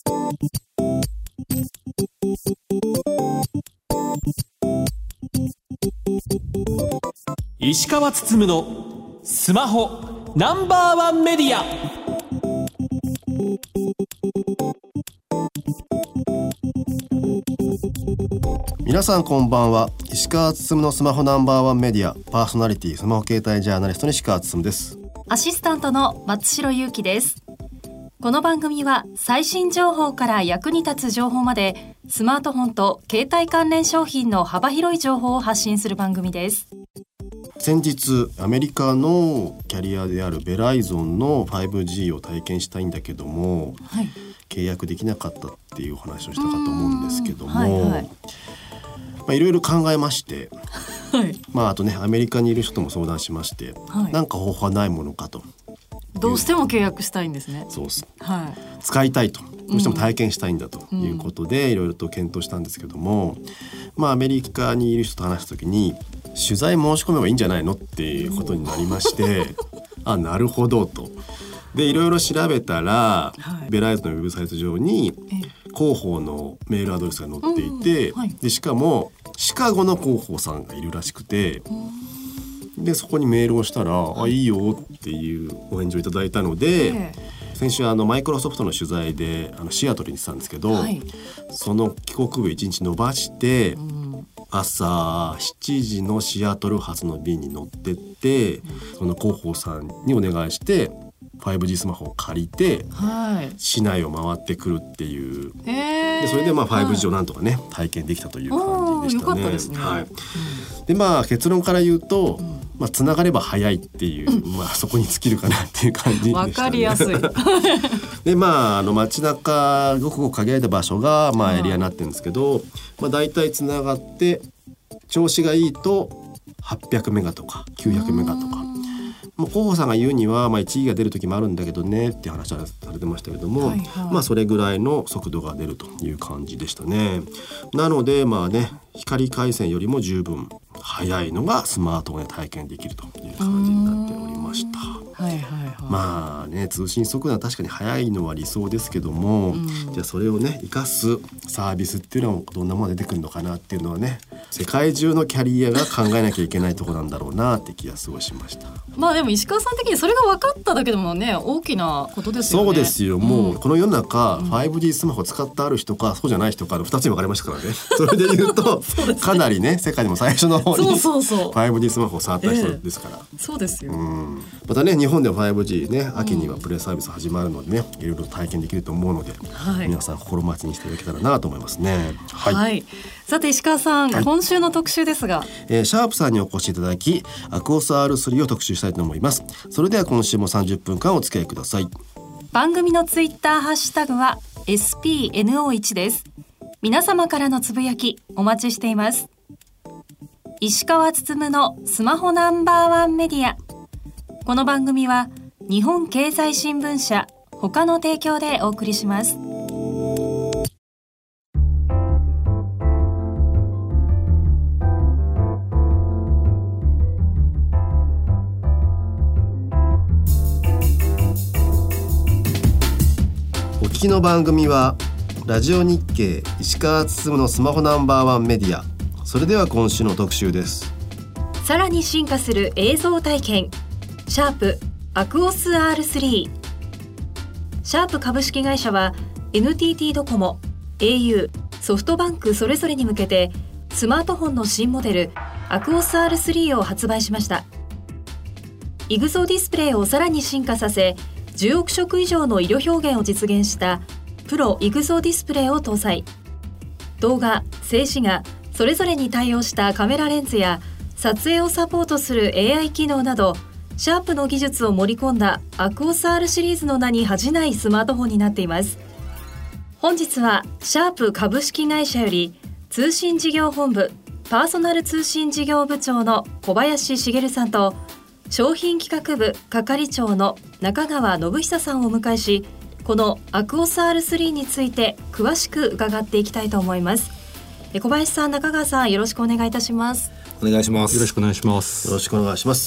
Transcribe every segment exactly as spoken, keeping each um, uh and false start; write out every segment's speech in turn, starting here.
石川つつむのスマホナンバーワンメディア。 皆さんこんばんは。石川つつむのスマホナンバーワンメディアパーソナリティスマホ携帯ジャーナリストの石川つつむです。 アシスタントの松代ゆうきです。この番組は最新情報から役に立つ情報までスマートフォンと携帯関連商品の幅広い情報を発信する番組です。 先日アメリカのキャリアであるベライゾンの ファイブジー を体験したいんだけども、はい、契約できなかったっていう話をしたかと思うんですけども、はいはい、まあ、いろいろ考えまして、はい、まあ、あとねアメリカにいる人とも相談しまして、はい、なんか方法はないものかと。 どうしても契約したいんですね。 そうです、 はい、 使いたいと、どうしても体験したいんだということでいろいろと検討したんですけども、まあ、アメリカにいる人と話した時に取材申し込めばいいんじゃないのっていうことになりましてあ、なるほどと。でいろいろ調べたら、はい、ベライズのウェブサイト上に広報のメールアドレスが載っていて、うん、はい、でしかもシカゴの広報さんがいるらしくて、うん、でそこにメールをしたら、はい、あ、いいよっていうお返事をいただいたので、えー、先週あのマイクロソフトの取材であのシアトルに行ってたんですけど、はい、その帰国日いちにち延ばして、うん、朝しちじのシアトル発の便に乗ってって、うん、その広報さんにお願いしてファイブジー スマホを借りて、はい、市内を回ってくるっていう、えー、でそれでまあ ファイブジー をなんとかね、はい、体験できたという感じでしたね。よかったですね、はい、うん、でまあ結論から言うと、うん、まあ、つながれば早いっていう、うん、まあ、そこに尽きるかなっていう感じでしたね。わかりやすいでまああの街中ごくごく限られた場所がまあエリアになってるんですけど、まあ、だいたいつながって調子がいいとはっぴゃくメガとかきゅうひゃくメガとか、もう広報さんが言うには、まあ、いちギガ出る時もあるんだけどねっていう話はされてましたけども、はいはい、まあ、それぐらいの速度が出るという感じでしたね。なのでまあね、光回線よりも十分速いのがスマートフォンで体験できるという感じになっておりました。はいはいはい、まあね、通信速度は確かに速いのは理想ですけども、うん、じゃあそれをね生かすサービスっていうのはどんなものが出てくるのかなっていうのはね、世界中のキャリアが考えなきゃいけないところなんだろうなって気がすごいしました。 まあでも石川さん的にそれが分かっただけでもね、大きなことですよね。 そうですよ、もうこの世の中、うん、ファイブジー スマホ使ってある人かそうじゃない人かのふたつに分かれましたからね。それで言うとう、ね、かなりね世界でも最初の方に ファイブジー スマホを触った人ですから、えー、そうですよ、うん、またね日本では ファイブジー ね、秋にはプレサービス始まるのでね、いろいろ体験できると思うので、はい、皆さん心待ちにしていただけたらなと思いますね。はい、はい、 さて石川さん、はい、今週の特集ですが、 えー、シャープさんにお越しいただきアクオス アールスリー を特集したいと思います。それでは今週もさんじゅっぷんかんお付き合いください。 番組のツイッターハッシュタグは エスピーエヌオーワン です。皆様からのつぶやきお待ちしています。石川つつむのスマホナンバーワンメディア。この番組は日本経済新聞社他の提供でお送りします。 お聞きの番組はラジオ日経石川つつむのスマホナンバーワンメディア。それでは今週の特集です。 さらに進化する映像体験、シャープアクオス アールスリー。 シャープ株式会社は エヌティーティー ドコモ、 エーユー、ソフトバンクそれぞれに向けてスマートフォンの新モデルアクオス アールスリー を発売しました。イグゾディスプレイをさらに進化させじゅうおく色以上の色表現を実現したプロイグゾディスプレイを搭載。動画、静止画それぞれに対応したカメラレンズや撮影をサポートする エーアイ 機能など、シャープの技術を盛り込んだアクオス アール シリーズの名に恥じないスマートフォンになっています。本日はシャープ株式会社より通信事業本部パーソナル通信事業部長の小林茂さんと商品企画部係長の中川信久さんをお迎えし、このアクオス アールスリー について詳しく伺っていきたいと思います。小林さん、中川さん、よろしくお願いいたします。 お願いします。 よろしくお願いします。 よろしくお願いします。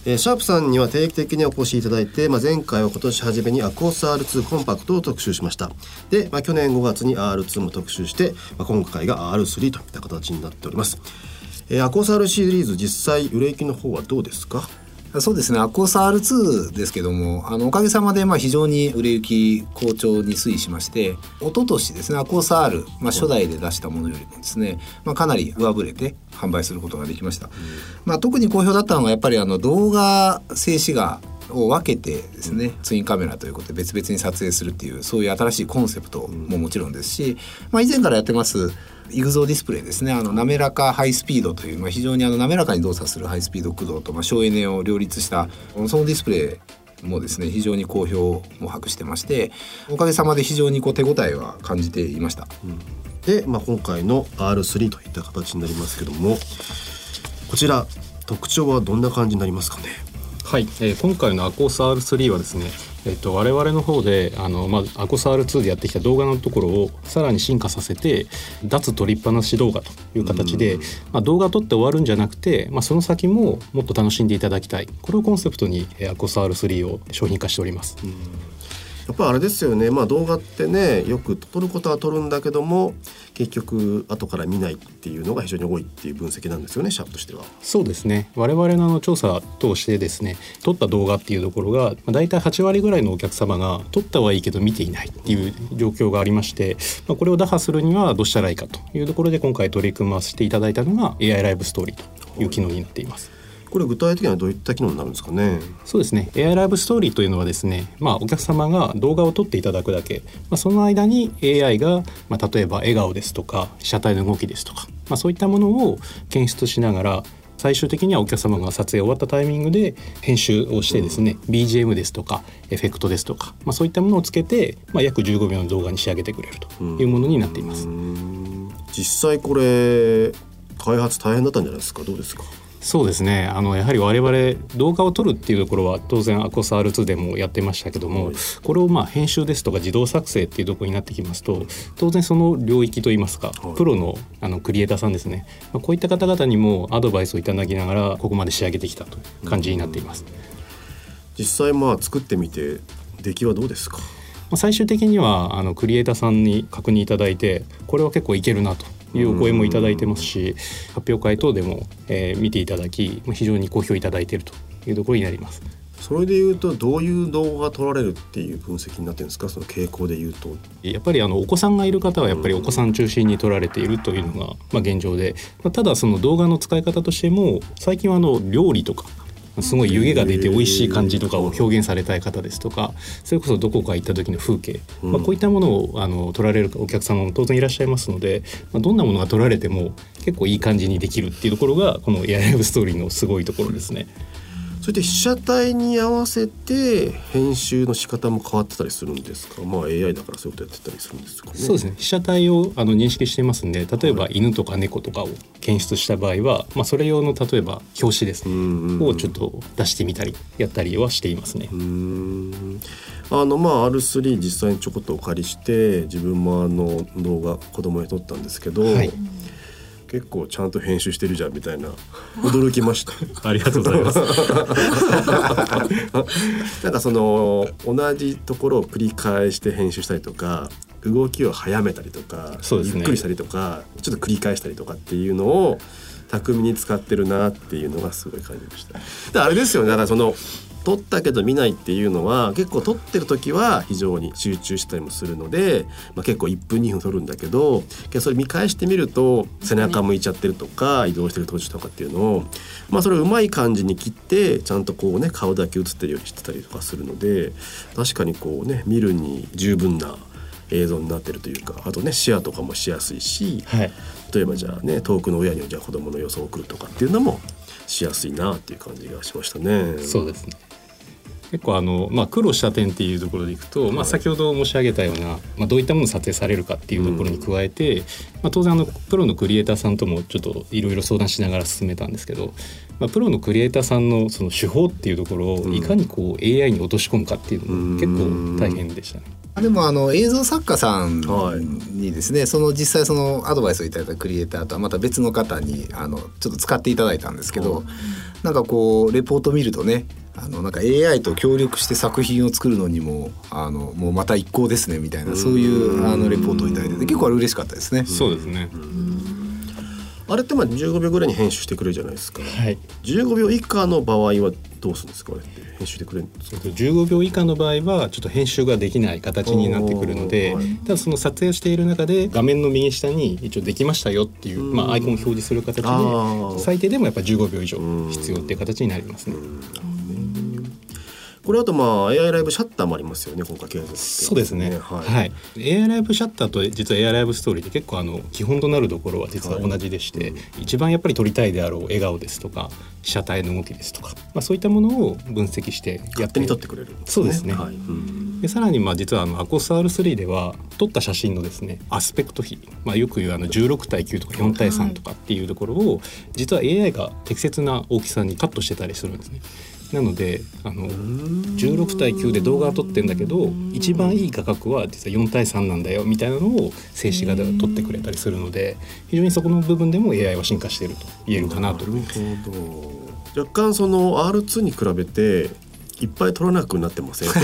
えー、シャープさんには定期的にお越しいただいて、まあ、前回は今年初めにアクオス アールツー コンパクトを特集しました。で、まあ、去年ごがつに アールツー も特集して、まあ、今回が アールスリー といった形になっております。えー、アクオス アール シリーズ実際売れ行きの方はどうですか？ そうですね、アクオス アールツー ですけども、あのおかげさまでまあ非常に売れ行き好調に推移しまして、一昨年ですね、アクオス R、まあ、初代で出したものよりもですね、まあ、かなり上振れて販売することができました。うん、まあ、特に好評だったのがやっぱりあの動画静止画を分けてですね、ツインカメラということで別々に撮影するっていう、そういう新しいコンセプトももちろんですし、まあ、以前からやってますイグゾーディスプレイですね、あの滑らかハイスピードという、まあ、非常にあの滑らかに動作するハイスピード駆動と、まあ、省エネを両立したそのディスプレイもですね、非常に好評も博してまして、おかげさまで非常にこう手応えは感じていました。 うん、で、まあ、今回の アールスリー といった形になりますけども、こちら特徴はどんな感じになりますかね？ はい、えー、今回のアクオス アールスリー はですね、えー、と我々の方であの、まあ、アクオス アールツー でやってきた動画のところをさらに進化させて、脱撮りっぱなし動画という形で、まあ、動画撮って終わるんじゃなくて、まあ、その先ももっと楽しんでいただきたい、これをコンセプトに、えー、アクオス アールスリー を商品化しております。うん、 やっぱあれですよね、まあ、動画ってね、よく撮ることは撮るんだけども結局後から見ないっていうのが非常に多いっていう分析なんですよね、シャープとしては。 そうですね、我々のあの調査通してですね、撮った動画っていうところが、まあ、大体はちわりぐらいのお客様が撮ったはいいけど見ていないっていう状況がありまして、まあ、これを打破するにはどうしたらいいかというところで今回取り組ませていただいたのが エーアイ ライブストーリーという機能になっています。 これ具体的にはどういった機能になるんですかね？ そうですね、 エーアイ ライブストーリーというのはですね、まあ、お客様が動画を撮っていただくだけ、まあ、その間に エーアイ が、まあ、例えば笑顔ですとか被写体の動きですとか、まあ、そういったものを検出しながら、最終的にはお客様が撮影終わったタイミングで編集をしてですね、うん、ビージーエム ですとかエフェクトですとか、まあ、そういったものをつけて、まあ、約じゅうごびょうの動画に仕上げてくれるというものになっています。 うん、実際これ開発大変だったんじゃないですか？どうですか？ そうですね、あのやはり我々動画を撮るっていうところは当然アクオス アールツー でもやってましたけども、はい、これをまあ編集ですとか自動作成っていうところになってきますと、当然その領域といいますか、はい、プロの、あのクリエイターさんですね、まあ、こういった方々にもアドバイスをいただきながらここまで仕上げてきたという感じになっています。 実際まあ作ってみて出来はどうですか？ 最終的にはあのクリエイターさんに確認いただいて、これは結構いけるなというお声もいただいてますし、発表会等でも、えー、見ていただき非常に好評いただいているというところになります。 それでいうとどういう動画が撮られるっていう分析になってるんですか？その傾向でいうとやっぱりあのお子さんがいる方はやっぱりお子さん中心に撮られているというのが、まあ、現状で、まあ、ただその動画の使い方としても最近はあの料理とかすごい湯気が出て美味しい感じとかを表現されたい方ですとか、それこそどこか行った時の風景、うん、まあ、こういったものをあの撮られるお客様も当然いらっしゃいますので、まあ、どんなものが撮られても結構いい感じにできるっていうところがこのエアライブストーリーのすごいところですね。 それで被写体に合わせて編集の仕方も変わってたりするんですか？まあ エーアイ だからそういうことやってたりするんですかね。 そうですね、被写体をあの認識していますので、例えば犬とか猫とかを検出した場合は、まあ、それ用の例えば表紙ですね、うんうんうん、をちょっと出してみたりやったりはしていますね。 うーん、あのまあ アールスリー 実際にちょこっとお借りして自分もあの動画子供に撮ったんですけど、はい、結構ちゃんと編集してるじゃんみたいな驚きましたありがとうございますなんかその同じところを繰り返して編集したりとか、動きを早めたりとか、そうですね、ゆっくりしたりとかちょっと繰り返したりとかっていうのを巧みに使ってるなっていうのがすごい感じました。であれですよね、だからその撮ったけど見ないっていうのは結構撮ってる時は非常に集中したりもするので、まあ、結構いっぷんにふん撮るんだけど、それ見返してみると背中向いちゃってるとか移動してる途中とかっていうのを、まあ、それをうまい感じに切ってちゃんとこうね顔だけ映ってるようにしてたりとかするので、確かにこうね見るに十分な映像になってるというか、あとねシェアとかもしやすいし、はい、例えばじゃあね遠くの親にじゃあ子供の様子を送るとかっていうのもしやすいなっていう感じがしましたね。 そうですね、結構あの、まあ、苦労した点っていうところでいくと、はい、まあ、先ほど申し上げたような、まあ、どういったものを撮影されるかっていうところに加えて、うん、まあ、当然あのプロのクリエイターさんともちょっといろいろ相談しながら進めたんですけど、まあ、プロのクリエイターさんのその手法っていうところをいかにこう エーアイ に落とし込むかっていうのも結構大変でしたね。 でもあの映像作家さんにですね、はい、その実際そのアドバイスをいただいたクリエイターとはまた別の方にあのちょっと使っていただいたんですけど、なんかこうレポート見るとね、あのなんか エーアイ と協力して作品を作るのにもあのもうまた一向ですねみたいな、そういうあのレポートをいただいてて結構あれ嬉しかったですね。 そうですね。 あれってまあじゅうごびょうぐらいに編集してくれるじゃないですか、 はい、 じゅうごびょう以下の場合はどうするんですか？あれって編集してくれるんですか？ じゅうごびょう以下の場合はちょっと編集ができない形になってくるので、はい、ただその撮影をしている中で画面の右下に一応できましたよっていう、まあ、アイコンを表示する形で最低でもやっぱじゅうごびょう以上必要っていう形になりますね。 これあとまあ エーアイ ライブシャッターもありますよね、今回継続して、ね、 そうですね、はいはい、エーアイ ライブシャッターと実は エーアイ ライブストーリーって結構あの基本となるところは実は同じでして、はい、一番やっぱり撮りたいであろう笑顔ですとか被写体の動きですとか、まあ、そういったものを分析してやって勝手に撮ってくれるんですね。 そうですね、 はい、うん、 でさらにまあ実はあのアコース アールスリー では撮った写真のですねアスペクト比、まあ、よく言うあのじゅうろくたいきゅうとかよんたいさんとかっていうところを実は エーアイ が適切な大きさにカットしてたりするんですね。なのであのじゅうろくたいきゅうで動画を撮ってんだけど一番いい画角は実はよんたいさんなんだよみたいなのを静止画で撮ってくれたりするので、非常にそこの部分でも エーアイ は進化していると言えるかなと思います。 なるほど。若干その アールツー に比べていっぱい撮らなくなってませんか？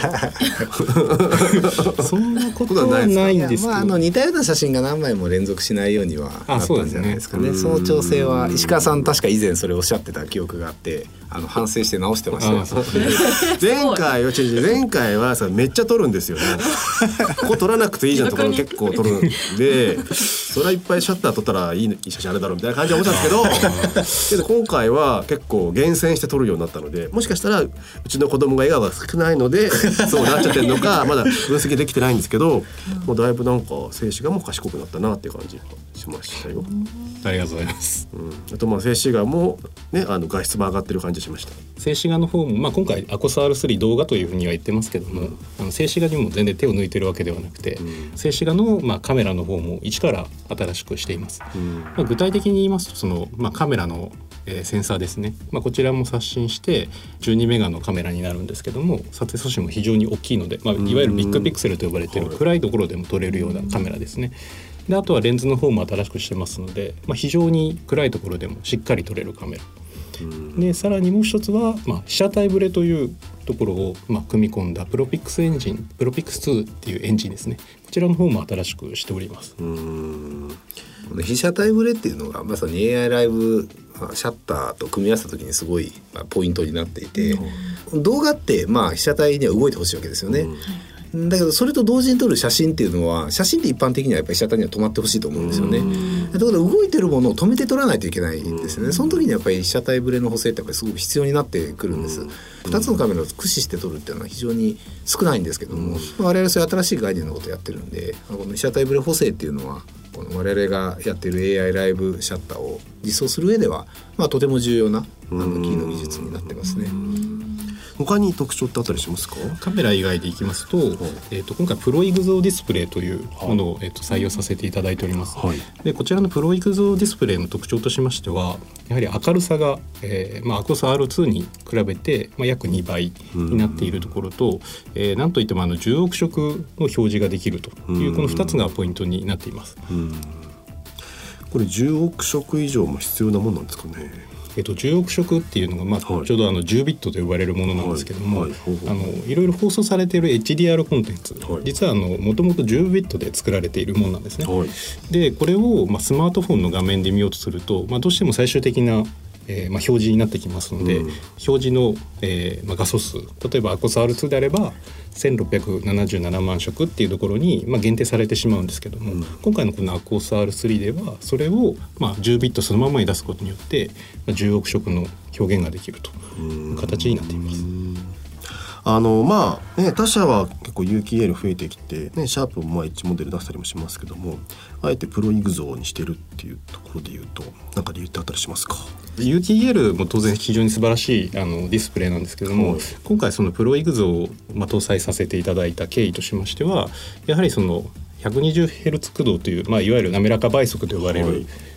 そんなことはないんですけど、 まあ、あの似たような写真が何枚も連続しないようにはなったんじゃないですかね。その調整は石川さん確か以前それおっしゃってた記憶があって、あの反省して直してましたよ。 前回は前回はさめっちゃ撮るんですよね。ここ撮らなくていいじゃんところ結構撮るんで、それはいっぱいシャッター撮ったらいい写真あれだろうみたいな感じで思ったんですけど、けど今回は結構厳選して撮るようになったので、もしかしたらうちの子供が笑顔が少ないのでそうなっちゃってるのかまだ分析できてないんですけど、もうだいぶなんか静止画も賢くなったなっていう感じがしましたよ。 ありがとうございます、 うん、あとまあ静止画もね、あの画質も上がってる感じしました。 静止画の方も、まあ、今回アコース アールスリー 動画というふうには言ってますけども、うん、あの静止画にも全然手を抜いてるわけではなくて、うん、静止画の、まあ、カメラの方も一から新しくしています、うん、まあ、具体的に言いますとその、まあ、カメラのえー、センサーですね、まあ、こちらも刷新してじゅうにメガのカメラになるんですけども、撮影素子も非常に大きいので、まあ、いわゆるビッグピクセルと呼ばれている暗いところでも撮れるようなカメラですね。であとはレンズの方も新しくしてますので、まあ、非常に暗いところでもしっかり撮れるカメラで、さらにもう一つは、まあ、被写体ブレというところを、まあ、組み込んだプロピックスエンジンプロピックスツーっていうエンジンですね。こちらの方も新しくしております。 うーん、この被写体ブレっていうのがまさに エーアイ ライブシャッターと組み合わせた時にすごいポイントになっていて、うん、動画ってまあ被写体には動いてほしいわけですよね、うん、だけどそれと同時に撮る写真っていうのは写真って一般的にはやっぱり被写体には止まってほしいと思うんですよね、うん、だから動いてるものを止めて撮らないといけないんですよね、うん、その時にやっぱり被写体ブレの補正ってやっぱりすごく必要になってくるんです、うん、ふたつのカメラを駆使して撮るっていうのは非常に少ないんですけども、うん、我々そういう新しい概念のことをやってるんで、この被写体ブレ補正っていうのはこの我々がやっている エーアイ ライブシャッターを実装する上では、まあ、とても重要なあのキーの技術になってますね。 他に特徴ってあったりしますか？ カメラ以外でいきますと、はい、えー、と今回プロイグゾーディスプレイというものを、えー、と採用させていただいております、はい、でこちらのプロイグゾーディスプレイの特徴としましてはやはり明るさが、えーまあ、アコース アールツー に比べて、まあ、約にばいになっているところと、えー、なんといってもあのじゅうおくしょくの表示ができるというこのふたつがポイントになっています。うん、 これじゅうおくしょく以上も必要なものなんですかね？ えっと、じゅうおくしょくっていうのが、まあはい、ちょうどあのじゅうビットと呼ばれるものなんですけども、はいはい、あのいろいろ放送されている エイチディーアール コンテンツ、はい、実はもともとじゅうビットで作られているものなんですね、はい、でこれを、まあ、スマートフォンの画面で見ようとすると、まあ、どうしても最終的なえーまあ、表示になってきますので、うん、表示の、えーまあ、画素数例えばアコース アールツー であればせんろっぴゃくななじゅうななまんしょくっていうところに、まあ、限定されてしまうんですけども、うん、今回のこのアコース アールスリー ではそれを、まあ、じゅうビットそのままに出すことによって、まあ、じゅうおくしょくの表現ができるという形になっています。 あのまあね、他社は結構有機 イーエル 増えてきて、ね、シャープもまあいちモデル出したりもしますけども、あえてプロイグゾーにしてるっていうところでいうと何か理由ってあったりしますか？ 有機 イーエル も当然非常に素晴らしいあのディスプレイなんですけども、はい、今回そのプロイグゾーを、まあ、搭載させていただいた経緯としましてはやはりその ひゃくにじゅうヘルツ 駆動という、まあ、いわゆる滑らか倍速と呼ばれる、はい、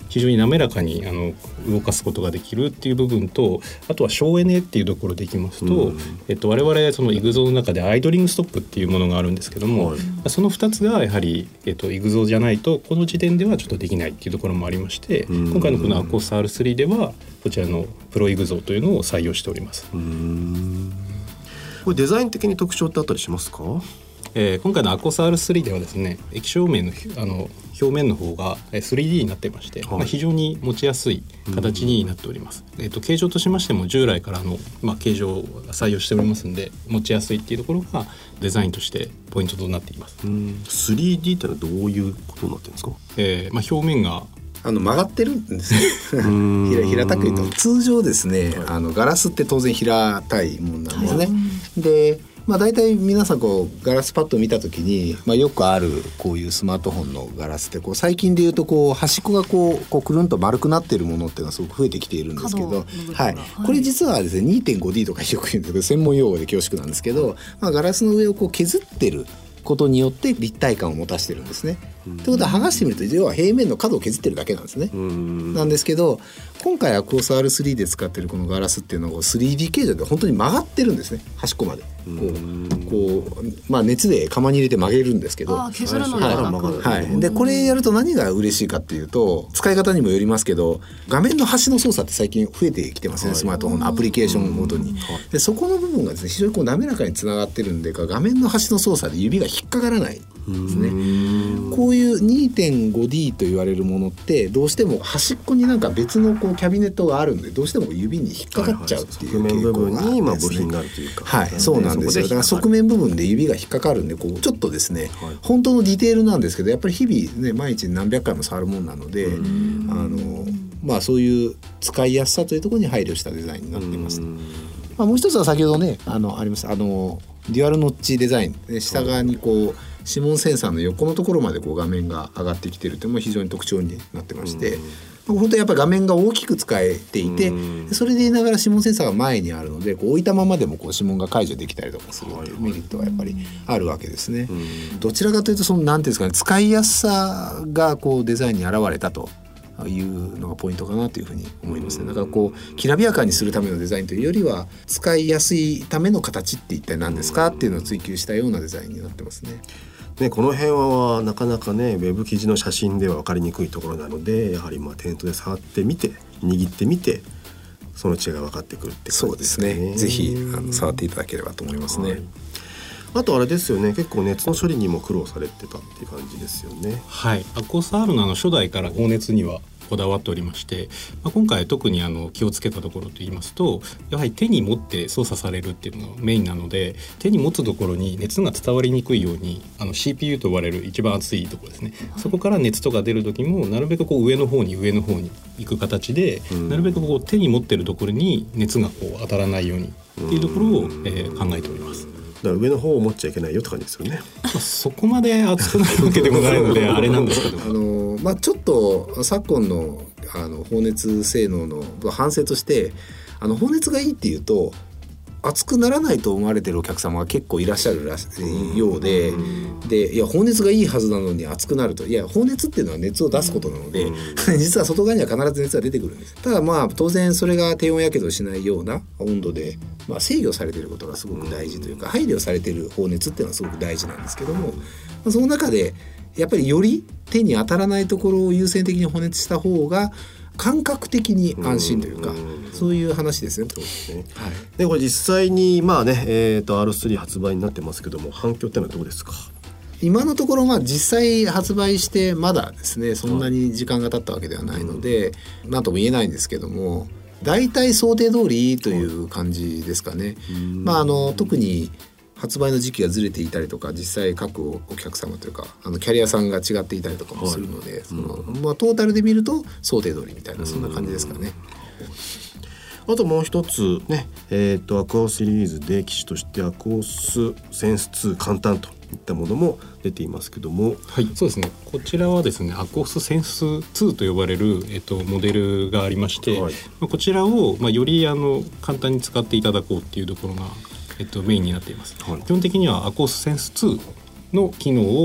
非常に滑らかにあの動かすことができるっていう部分と、あとは省エネっていうところでいきますと、うん、えっと、我々そのイグゾーの中でアイドリングストップっていうものがあるんですけども、はい、そのふたつがやはり、えっと、イグゾーじゃないとこの時点ではちょっとできないっていうところもありまして、うん、今回のこのアコース アールスリー ではこちらのプロイグゾーというのを採用しております。 うーん、これデザイン的に特徴ってあったりしますか？ えー、今回のアコース アールスリー ではですね、液晶面の、あの表面の方が スリーディー になってまして、はい、まあ、非常に持ちやすい形になっております。えー、と形状としましても従来からの、まあ、形状を採用しておりますので持ちやすいっていうところがデザインとしてポイントとなっています。 うん、スリーディー ってのはどういうことになってるんですか？ えーまあ、表面があの曲がってるんですね平, 平たく言うと通常ですね、はい、あのガラスって当然平たいものなんですね、はい、でまあ、大体皆さんこうガラスパッド見た時に、まあ、よくあるこういうスマートフォンのガラスってこう最近でいうとこう端っこがこう、こうくるんと丸くなっているものっていうのがすごく増えてきているんですけど、はい、これ実はですね にてんごディー とかよく言うんですけど専門用語で恐縮なんですけど、まあ、ガラスの上をこう削ってることによって立体感を持たせてるんですね。ということは剥がしてみると要は平面の角を削ってるだけなんですね。なんですけど今回アコース アールスリー で使ってるこのガラスっていうのを スリーディー 形状で本当に曲がってるんですね。端っこまでこうこう、まあ、熱で釜に入れて曲げるんですけど、 あ削るのではなく、 はいはい、でこれやると何が嬉しいかっていうと使い方にもよりますけど画面の端の操作って最近増えてきてますね、はい、スマートフォンのアプリケーションごとに。でそこの部分がですね非常にこう滑らかにつながってるんで画面の端の操作で指が引っかからないですね。こういう にてんごディー と言われるものってどうしても端っこになんか別のこうキャビネットがあるんでどうしても指に引っかかっちゃうっていう傾向があるんですね。側面部分にまあ部品があるというか、はい、そうなんですよ。だから側面部分で指が引っかかるんでこうちょっとですね、はい、本当のディテールなんですけどやっぱり日々ね毎日何百回も触るものなので、あのまあそういう使いやすさというところに配慮したデザインになっています。まあ、もう一つは先ほどね あのありますあのデュアルノッチデザイン、下側にこう指紋センサーの横のところまでこう画面が上がってきてるというのも非常に特徴になってまして、本当にやっぱり画面が大きく使えていて、それで言いながら指紋センサーが前にあるのでこう置いたままでもこう指紋が解除できたりとかするっていうメリットがやっぱりあるわけですね。どちらかというとそのなんていうんですかね、使いやすさがこうデザインに現れたというのがポイントかなというふうに思いますね。だからこうきらびやかにするためのデザインというよりは使いやすいための形って一体何ですかっていうのを追求したようなデザインになってますね。 ね、この辺はなかなかねウェブ記事の写真では分かりにくいところなのでやはりまあ店頭で触ってみて握ってみてその違いが分かってくるって感じですね。 そうですね。ぜひあの触っていただければと思いますね。はい、 あとあれですよね、結構熱の処理にも苦労されてたっていう感じですよね。 はい、アコース R のあの初代から放熱にはこだわっておりまして、まあ、今回特にあの気をつけたところといいますとやはり手に持って操作されるっていうのがメインなので手に持つところに熱が伝わりにくいようにあの シーピーユー と呼ばれる一番熱いところですね、はい、そこから熱とか出る時もなるべくこう上の方に上の方に行く形で、うん、なるべくこう手に持ってるところに熱がこう当たらないようにっていうところを、えー、考えております。 だから上の方を持っちゃいけないよって感じですよね。 そこまで熱くなるわけでもないのであれなんですけどあの、まあ、ちょっと昨今のあの放熱性能の反省としてあの放熱がいいっていうと熱くならないと思われてるお客様が結構いらっしゃるらしいようで、でいや放熱がいいはずなのに熱くなるといや放熱っていうのは熱を出すことなので実は外側には必ず熱が出てくるんです。ただまあ当然それが低温やけどしないような温度で、まあ、制御されていることがすごく大事というか配慮されている放熱っていうのはすごく大事なんですけども、まあ、その中でやっぱりより手に当たらないところを優先的に放熱した方が感覚的に安心というか、うん、そういう話ですね。そうですね。はい。 でこれ実際にまあね、えー、と アールスリー 発売になってますけども反響ってのはどうですか？ 今のところまあ実際発売してまだですねそんなに時間が経ったわけではないので、うん、なんとも言えないんですけども大体想定通りという感じですかね。うん、まああの特に発売の時期がずれていたりとか実際各お客様というかあのキャリアさんが違っていたりとかもするので、はい、そのまあ、トータルで見ると想定通りみたいなそんな感じですかね。 あともう一つね、えー、とアクオシリーズで機種としてアクオスセンスツー簡単といったものも出ていますけども、 はい、そうですね。こちらはですねアクオスセンスツーと呼ばれる、えっと、モデルがありまして、はい、まあ、こちらを、まあ、よりあの簡単に使っていただこうっていうところがえっと、メインになっています。はい、基本的にはアコースセンスツーの機能を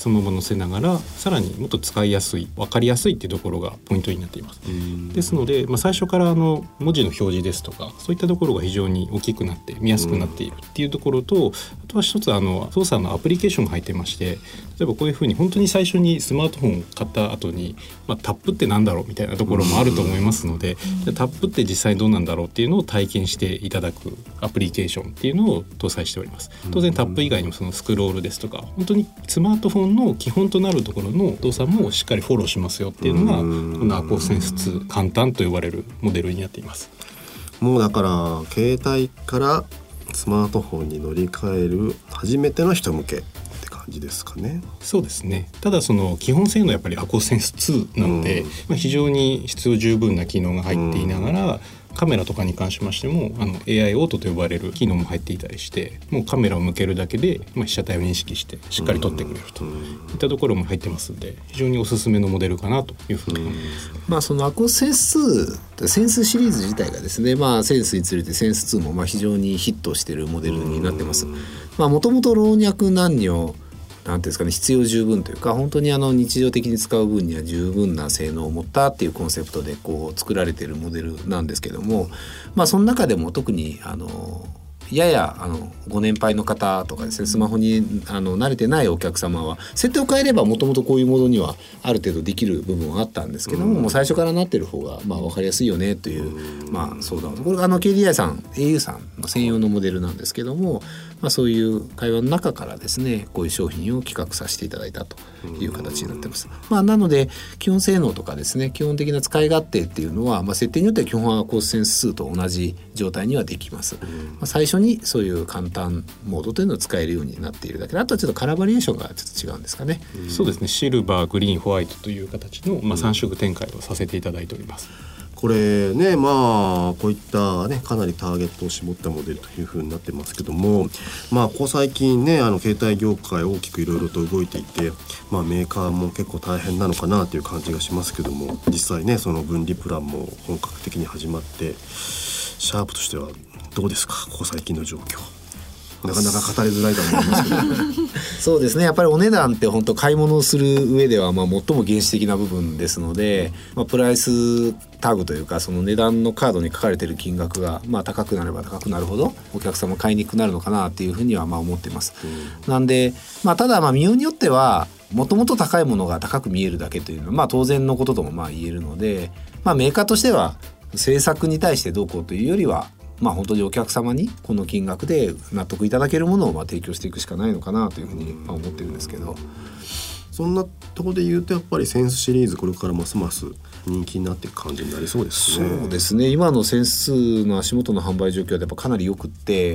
そのまま載せながらさらにもっと使いやすい分かりやすいっていうところがポイントになっています。ですので、まあ、最初からあの文字の表示ですとかそういったところが非常に大きくなって見やすくなっているっていうところと、あとは一つあの操作のアプリケーションが入ってまして、例えばこういうふうに本当に最初にスマートフォンを買った後に、まあ、タップってなんだろうみたいなところもあると思いますので、じゃタップって実際どうなんだろうっていうのを体験していただくアプリケーションっていうのを搭載しております。当然タップ以外にもそのスクロールですとか本当にスマートフォンの基本となるところの動作もしっかりフォローしますよっていうのがこのアコーセンスツー簡単と呼ばれるモデルになっています。 もうだから携帯からスマートフォンに乗り換える初めての人向けって感じですかね。 そうですね。ただその基本性能やっぱりアコーセンスツーなので、まあ、非常に必要十分な機能が入っていながら、カメラとかに関しましてもあの エーアイ オートと呼ばれる機能も入っていたりして、もうカメラを向けるだけで、まあ、被写体を認識してしっかり撮ってくれるといったところも入ってますので、非常におすすめのモデルかなというふうに思います。 まあ、そのアコーセンスツーセンスシリーズ自体がですね、まあ、センスにつれてセンスツーもまあ非常にヒットしているモデルになってます。もともと老若男女なんていうんですかね、必要十分というか本当にあの日常的に使う分には十分な性能を持ったっていうコンセプトでこう作られているモデルなんですけども、まあその中でも特にあのややあのご年配の方とかですね、スマホにあの慣れてないお客様は設定を変えればもともとこういうものにはある程度できる部分はあったんですけども、うん、もう最初からなってる方がまあ分かりやすいよねという、うん、まあ相談、これがあの ケーディーアイ さん エーユー さんの専用のモデルなんですけども、まあ、そういう会話の中からですねこういう商品を企画させていただいたという形になってます。まあ、なので基本性能とかですね基本的な使い勝手っていうのは、まあ、設定によっては基本はアコーセンスツーと同じ状態にはできます。まあ、最初にそういう簡単モードというのを使えるようになっているだけで、あとはちょっとカラーバリエーションがちょっと違うんですかね。 うん、そうですね。シルバー、グリーン、ホワイトという形の、まあ、さん色展開をさせていただいております。 これね、まあこういったねかなりターゲットを絞ったモデルという風になってますけども、まあここ最近ねあの携帯業界大きくいろいろと動いていて、まあメーカーも結構大変なのかなという感じがしますけども、実際ねその分離プランも本格的に始まって、シャープとしてはどうですか、ここ最近の状況。なかなか語りづらいと思いますけどそうですね、やっぱりお値段って本当買い物をする上ではまあ最も原始的な部分ですので、まあ、プライスタグというかその値段のカードに書かれている金額がまあ高くなれば高くなるほどお客様買いにくくなるのかなっていうふうにはまあ思っています。うん、なんで、まあ、ただまあ見ようによってはもともと高いものが高く見えるだけというのはまあ当然のことともまあ言えるので、まあ、メーカーとしては制作に対してどうこうというよりはまあ、本当にお客様にこの金額で納得いただけるものをまあ提供していくしかないのかなというふうに思ってるんですけど、 そんなところで言うとやっぱりセンスシリーズこれからますます人気になっていく感じになりそうですね。 そうですね、今のセンスの足元の販売状況はやっぱかなりよくって、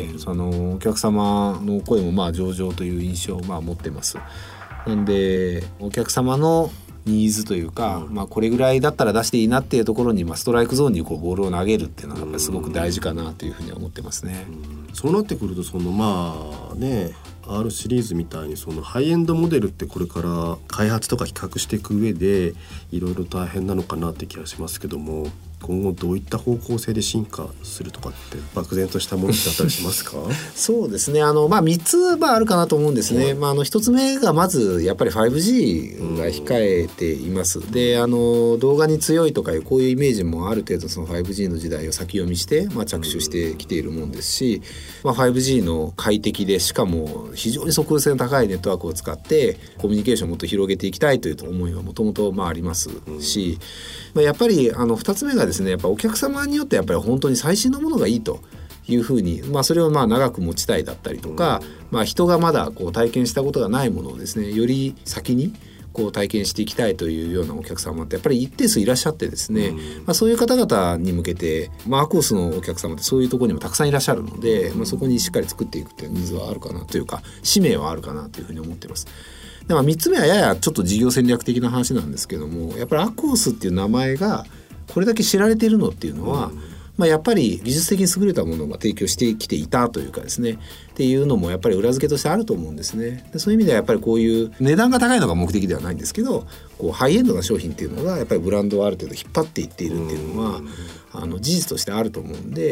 そのお客様の声もまあ上々という印象をまあ持ってます。なんでお客様のニーズというか、まあ、これぐらいだったら出していいなっていうところに、まあ、ストライクゾーンにこうボールを投げるっていうのがやっぱりすごく大事かなというふうに思ってますね。 うん、そうなってくるとそのまあね R シリーズみたいにそのハイエンドモデルってこれから開発とか比較していく上でいろいろ大変なのかなって気がしますけども、今後どういった方向性で進化するとかって漠然としたものだったりしますか？ そうですね、あの、まあ、みっつはあるかなと思うんですね。まあ、あのひとつめがまずやっぱり ファイブジー が控えています。で、あの動画に強いとかいうこういうイメージもある程度その ファイブジー の時代を先読みして、まあ、着手してきているもんですし、まあ、ファイブジー の快適でしかも非常に速度性の高いネットワークを使ってコミュニケーションをもっと広げていきたいという思いはもともとありますし、まあ、やっぱりあのふたつめがですね、やっぱお客様によってやっぱり本当に最新のものがいいというふうに、まあ、それをまあ長く持ちたいだったりとか、まあ、人がまだこう体験したことがないものをですねより先にこう体験していきたいというようなお客様ってやっぱり一定数いらっしゃってですね、まあ、そういう方々に向けて、まあ、アコースのお客様ってそういうところにもたくさんいらっしゃるので、まあ、そこにしっかり作っていくというニーズはあるかなというか使命はあるかなというふうに思っています。でもみっつめはややちょっと事業戦略的な話なんですけども、やっぱりアコースっていう名前がこれだけ知られているのっていうのは、うんまあ、やっぱり技術的に優れたものを提供してきていたというかですねっていうのもやっぱり裏付けとしてあると思うんですね。でそういう意味ではやっぱりこういう値段が高いのが目的ではないんですけど、こうハイエンドな商品っていうのがやっぱりブランドをある程度引っ張っていっているっていうのは、うん、あの事実としてあると思うんで、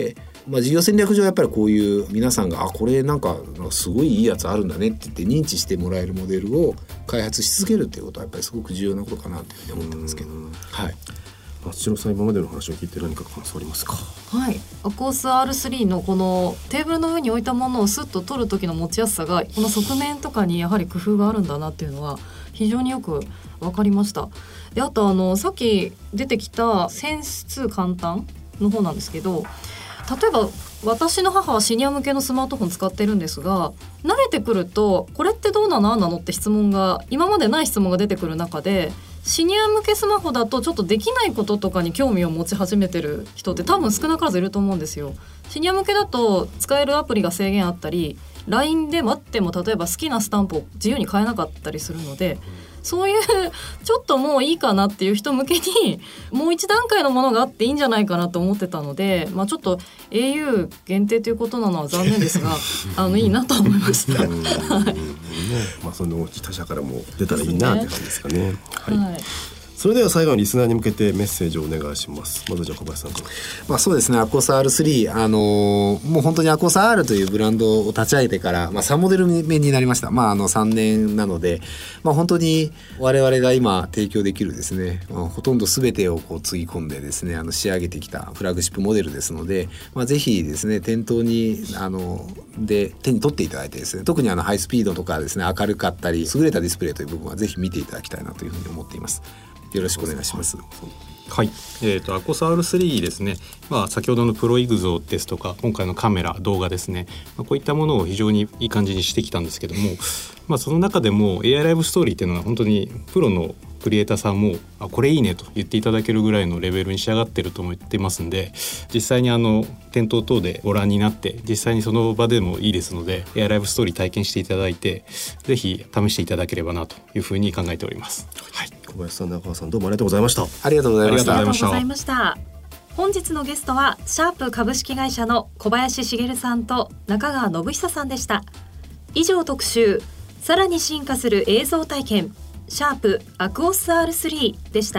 まあ、事業戦略上やっぱりこういう皆さんがあこれなんかすごいいいやつあるんだねって言って認知してもらえるモデルを開発し続けるっていうことはやっぱりすごく重要なことかなというふうに思ってますけど、はい、 松代さん今までの話を聞いて何か感想ありますか？ はい、アコース アールスリー のこのテーブルの上に置いたものをスッと取る時の持ちやすさがこの側面とかにやはり工夫があるんだなっていうのは非常によく分かりました。であとあのさっき出てきた選出簡単の方なんですけど、例えば私の母はシニア向けのスマートフォン使ってるんですが、慣れてくるとこれってどうなのあんなのって質問が今までない質問が出てくる中で、シニア向けスマホだとちょっとできないこととかに興味を持ち始めてる人って多分少なからずいると思うんですよ。シニア向けだと使えるアプリが制限あったり、 ライン で待っても例えば好きなスタンプを自由に変えなかったりするので、そういうちょっともういいかなっていう人向けにもう一段階のものがあっていいんじゃないかなと思ってたので、まあ、ちょっと エーユー 限定ということなのは残念ですがあのいいなと思いました。はい、 まあ、その他社からも出たらいいなって感じですかね。はい、 はい、 それでは最後にリスナーに向けてメッセージをお願いします。まずじゃあ小林さんから。 まあ、そうですね、アコース アールスリー、あのー、もう本当にアコース R というブランドを立ち上げてから、まあ、さんモデル目になりました。まあ、あのさんねんなので、まあ、本当に我々が今提供できるですね、まあ、ほとんど全てをこうつぎ込んでですね、あの仕上げてきたフラッグシップモデルですので、まあ、ぜひですね店頭にあので手に取っていただいてですね、特にあのハイスピードとかですね、明るかったり優れたディスプレイという部分はぜひ見ていただきたいなというふうに思っています。よろしくお願いします。 はい、えーと、アコース アールスリー ですね、まあ、先ほどのプロイグゾですとか今回のカメラ動画ですね、まあ、こういったものを非常にいい感じにしてきたんですけども、まあ、その中でも エーアイ ライブストーリーっていうのは本当にプロのクリエイターさんもあこれいいねと言っていただけるぐらいのレベルに仕上がってると思ってますんで、実際にあの店頭等でご覧になって実際にその場でもいいですので エーアイ ライブストーリー体験していただいて、ぜひ試していただければなというふうに考えております。はい、 小林さん、中川さん、どうもありがとうございました。 ありがとうございました。 ありがとうございました。本日のゲストはシャープ株式会社の小林茂さんと中川信久さんでした。以上特集、さらに進化する映像体験シャープアクオス アールスリー でした。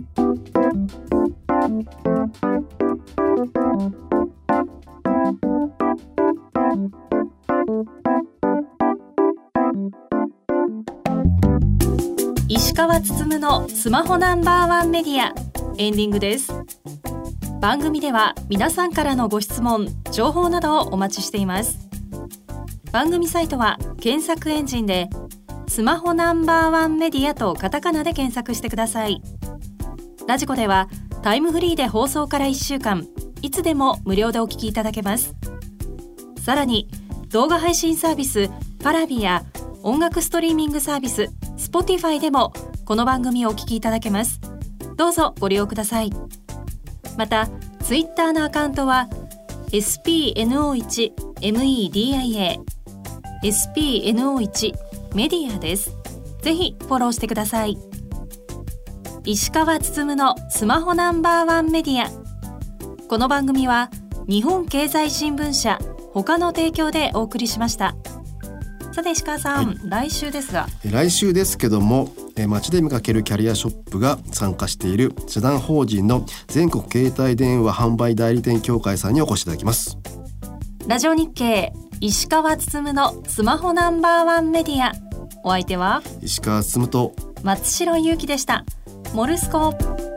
石川つつむのスマホナンバーワンメディア、エンディングです。番組では皆さんからのご質問、情報などをお待ちしています。番組サイトは検索エンジンでスマホナンバーワンメディアとカタカナで検索してください。ラジコではタイムフリーで放送からいっしゅうかんいつでも無料でお聞きいただけます。さらに動画配信サービスパラビや音楽ストリーミングサービス Spotify でもこの番組をお聞きいただけます。どうぞご利用ください。またツイッターのアカウントは エスピーエヌオーワン メディア エスピーエヌオーワン メディアです。ぜひフォローしてください。石川つつむのスマホナンバーワンメディア。この番組は日本経済新聞社他の提供でお送りしました。さて石川さん、はい、来週ですが来週ですけども、街で見かけるキャリアショップが参加している社団法人の全国携帯電話販売代理店協会さんにお越しいただきます。 ラジオ日経石川つつむのスマホナンバーワンメディア、お相手は石川つつむと松代ゆうきでした。モルスコ。